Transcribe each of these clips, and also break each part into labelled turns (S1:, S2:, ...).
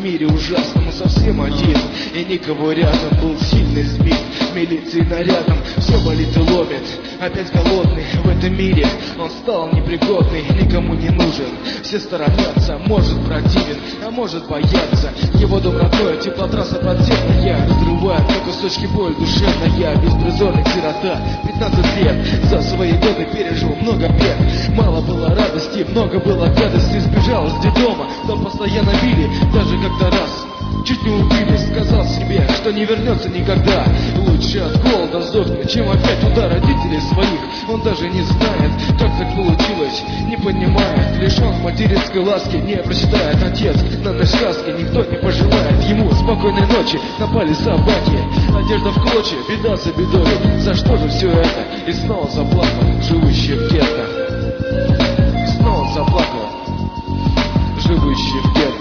S1: мире ужасном, совсем один, и никого рядом, был сильный сбит милицией нарядом. Все болит и ломит, опять голодный. В этом мире он стал непригодный, никому не нужен. Все сторонятся, может противен, а может бояться. Его дом родной, теплотрасса подземная разрывает на кусочки боль душевная. Беспризорный сирота, 15 лет, за свои годы пережил много бед. Мало было радости, много было гадости. Сбежал из детдома, там постоянно били, даже как-то раз чуть не убили. Сказал себе, что не вернется никогда. Лучше от голода сдохнуть, чем опять удар родителей своих. Он даже не знает, как так получилось, не понимает. Лишен материнской ласки, не прочитает отец на ночь сказки. Никто не пожелает ему спокойной ночи. Напали собаки, одежда в клочья, беда за бедой. За что же все это? И снова заплакал, живущий в гетто. И снова заплакал, живущий в гетто.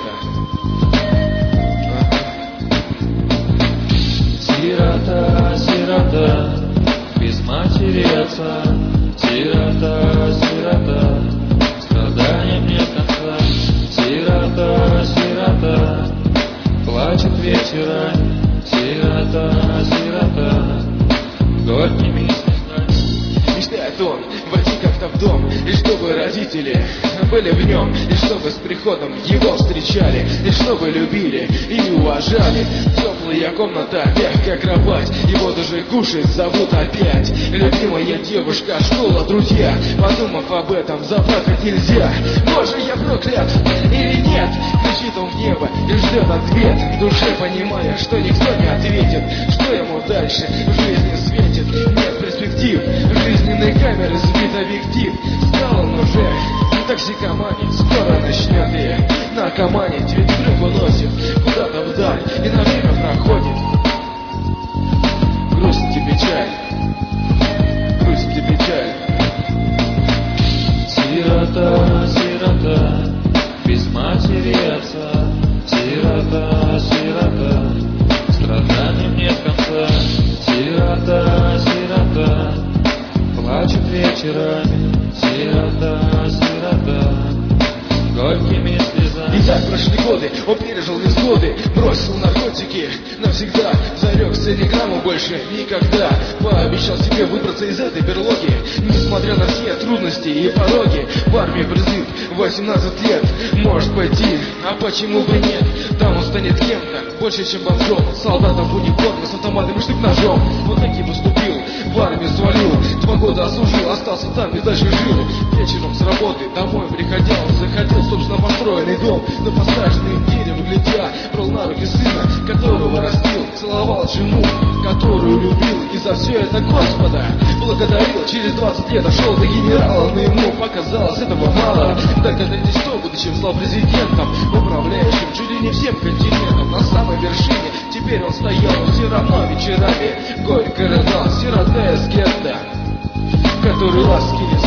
S2: Сирота, сирота, без матери отца. Сирота, сирота, страданием нет конца. Сирота, сирота, плачет вечерами. Сирота, сирота, горькими слезами.
S1: Мечтает он войти как-то в дом, и чтобы родители были в нем, и чтобы с приходом его встречали, и чтобы любили и уважали. Теплая комната, мягкая кровать, его даже кушать зовут опять. Любимая девушка, школа, друзья. Подумав об этом, заплакать нельзя. Боже, я проклят или нет? Кричит он в небо и ждет ответ, в душе понимая, что никто не ответит. Что ему дальше в жизни светит? Нет перспектив, жизненной камеры сбит объектив. Стал он уже токсикоманить, скоро начнет и наркоманить. Ведь вдруг уносит куда-то вдаль, и на время проходит грусть и печаль, грусть и печаль.
S2: Сирота, сирота, без матери отца. Сирота, сирота, страданием нет конца. Сирота, сирота, плачет вечерами. Сирота, сирота, горькими слезами.
S1: И так прошли годы, он пережил невзгоды, бросил наркотики навсегда, зарекся ни грамму больше никогда. Пообещал себе выбраться из этой берлоги, несмотря на все трудности и пороги. В армии призыв 18 лет, может пойти, а почему бы нет? Там он станет кем-то, больше чем бомжом, солдатом в униформе с автоматом и штык-ножом. Вот так и поступил, в армию свалил, 2 года отслужил, остался там и дальше жил. Вечером с работы домой приходил, заходил в собственно построенный дом, на посаженным деревом глядя, брал на руки сына, которого растил, целовал жену, которую любил, и за все это Господа благодарил. Через 20 лет дошел до генерала, но ему показалось этого мало. Так это не что, будучи стал президентом, управляющим чуть ли не всем континентом. На самой вершине теперь он стоял, все равно вечерами горько рыдал. Сирота из гетто, который ласки не